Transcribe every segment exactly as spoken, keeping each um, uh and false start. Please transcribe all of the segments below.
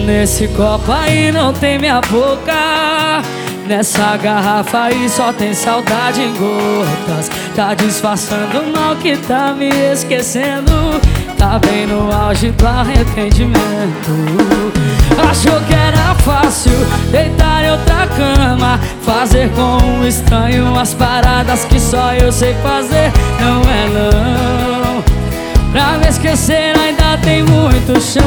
Nesse copo aí não tem minha boca, nessa garrafa aí só tem saudade em gotas. Tá disfarçando o mal que tá me esquecendo, tá bem no auge do arrependimento. Achou que era fácil deitar em outra cama, fazer com um estranho as paradas que só eu sei fazer. Não é não, pra me esquecer ainda tem muito chão.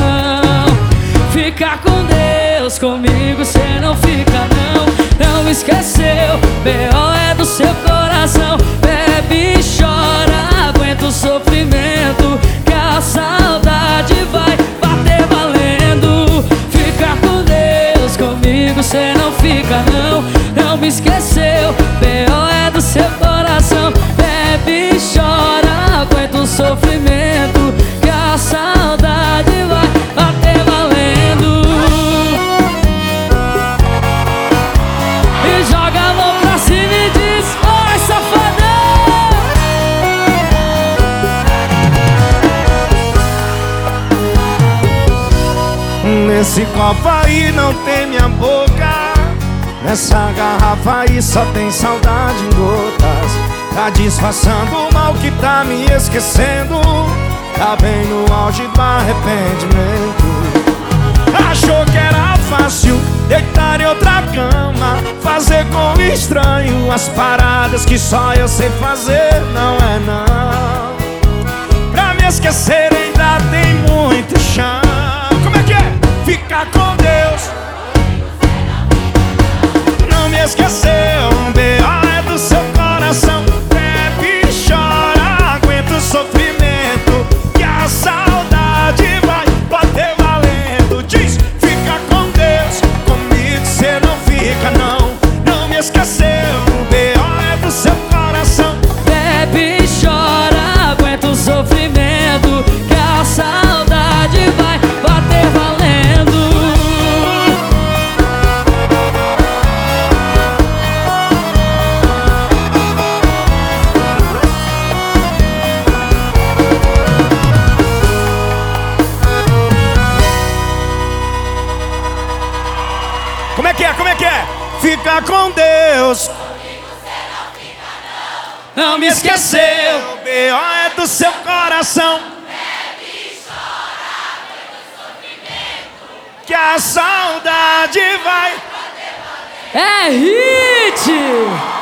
Fica com Deus, comigo cê não fica não. Não me esqueceu, B O é do seu coração. Bebe e chora, aguenta o sofrimento, que a saudade vai bater valendo. Fica com Deus, comigo cê não fica não. Não me esqueceu, B O é do seu coração. Bebe e chora, aguenta o sofrimento, que a saudade vai bater valendo. E joga a mão pra cima e diz: oi, safadão! Nesse copo aí não tem minha boca, nessa garrafa aí só tem saudade em gotas. Tá disfarçando o mal que tá me esquecendo, tá bem no auge do arrependimento. Achou que era fácil deitar em outra cama, fazer com estranho as paradas que só eu sei fazer. Não é não, pra me esquecer ainda tem muito chão. Como é que é? Fica com Deus, não me esqueceu, B O é do seu coração. Bebe e chora, aguenta o sofrimento, que a saudade vai bater valendo. Diz: fica com Deus, comigo cê não fica não. Não me esqueceu, B O é do seu coração. Bebe e chora, aguenta o sofrimento, que a saudade vai bater valendo. Como é que é? Como é que é? Fica com Deus, Não me esqueceu, B O é do seu coração. Que a saudade vai. é hit!